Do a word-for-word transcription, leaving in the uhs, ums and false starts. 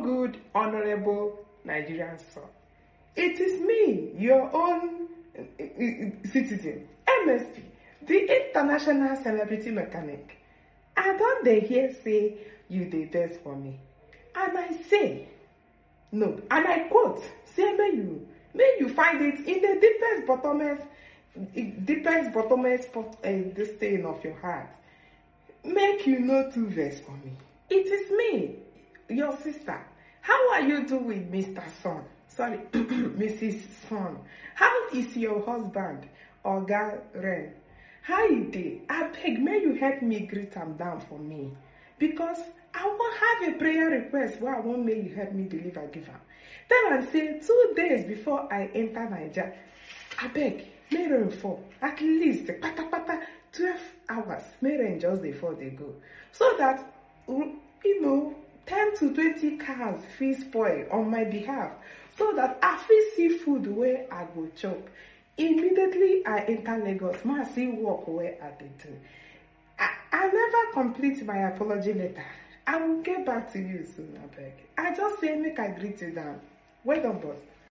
good, honorable Nigerian son. It is me, your own uh, uh, citizen, M S P, the international celebrity mechanic. I don't dey hear say you dey best for me. And I say, no, and I quote, say may you, may you find it in the deepest, bottomest, deepest, bottomest, uh, this stain of your heart. Make you no too vex for me. It is me, your sister. How are you doing with Mister Son? Sorry, Missus Son. How is your husband, Oga Ren? How you dey? I beg, may you help me greet am down for me. Because I wan have a prayer request where I want may you help me deliver, give am. Tell am say two days before I enter Naija, I beg, may rain fall. At least, pata pata, twelve hours. May rain just dey fall, dey go. So that, you know, ten to twenty cars fit spoil on my behalf. So that I fit see food where I go chop. Immediately I enter Lagos, ma see work where I dey do. I, I never complete my apology letter. I will get back to you soon, I beg. I just say make I greet you down. Well done, boss.